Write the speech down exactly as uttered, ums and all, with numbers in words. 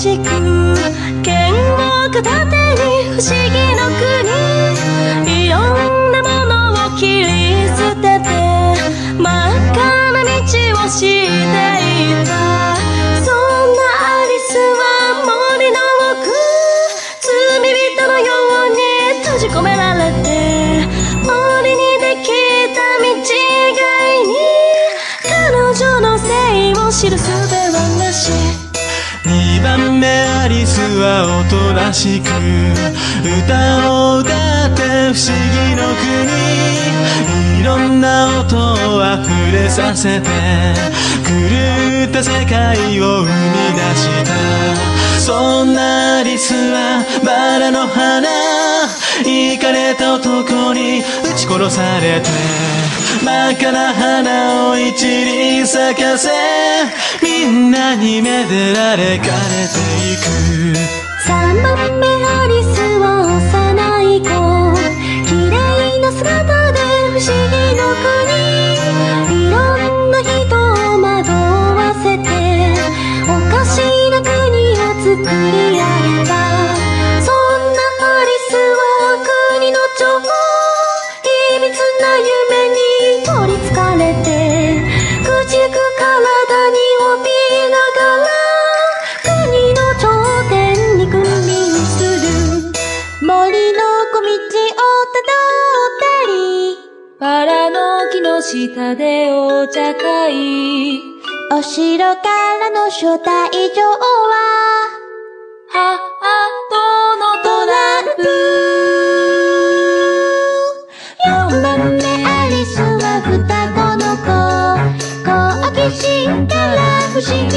しく剣を片手に不思議の国、いろんなものを切り捨てて真っ赤な道をしていた。そんなアリスは森の奥、罪人のように閉じ込められて、森にできた道以外に彼女のせいを知る術はなし。 にばんめアリスはおとなしく歌を歌って不思議の国、いろんな音をあふれさせて狂った世界を生み出した。そんなアリスはバラの花、イカれた男に撃ち殺されて真っ赤な花を一輪咲かせ、みんなにめでられかれていく。 さんばんめアリスは幼い子、綺麗な姿で不思議の国、いろんな人を惑わせておかしな国を作り上げた。そんなアリスは国の女王、秘密な夢に取りつかれて朽ちゆく体に怯えながら国の頂点に君臨する。森の小道をたどったり、バラの木の下でお茶会、お城からの招待状はハートのトランプ。よんばんめアリスは双子の子、好奇心から不思議